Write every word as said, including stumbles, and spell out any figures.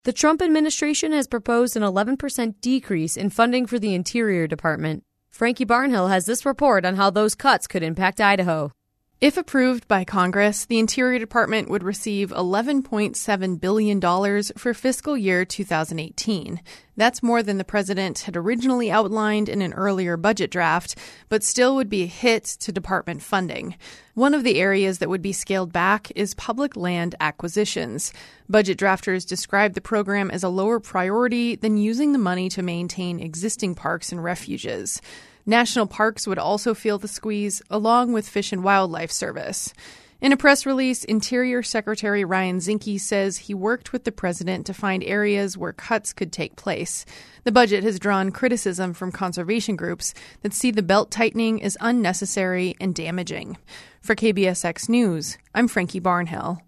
The Trump administration has proposed an eleven percent decrease in funding for the Interior Department. Frankie Barnhill has this report on how those cuts could impact Idaho. If approved by Congress, the Interior Department would receive eleven point seven billion dollars for fiscal year two thousand eighteen. That's more than the president had originally outlined in an earlier budget draft, but still would be a hit to department funding. One of the areas that would be scaled back is public land acquisitions. Budget drafters described the program as a lower priority than using the money to maintain existing parks and refuges. National parks would also feel the squeeze, along with Fish and Wildlife Service. In a press release, Interior Secretary Ryan Zinke says he worked with the president to find areas where cuts could take place. The budget has drawn criticism from conservation groups that see the belt tightening as unnecessary and damaging. For K B S X News, I'm Frankie Barnhill.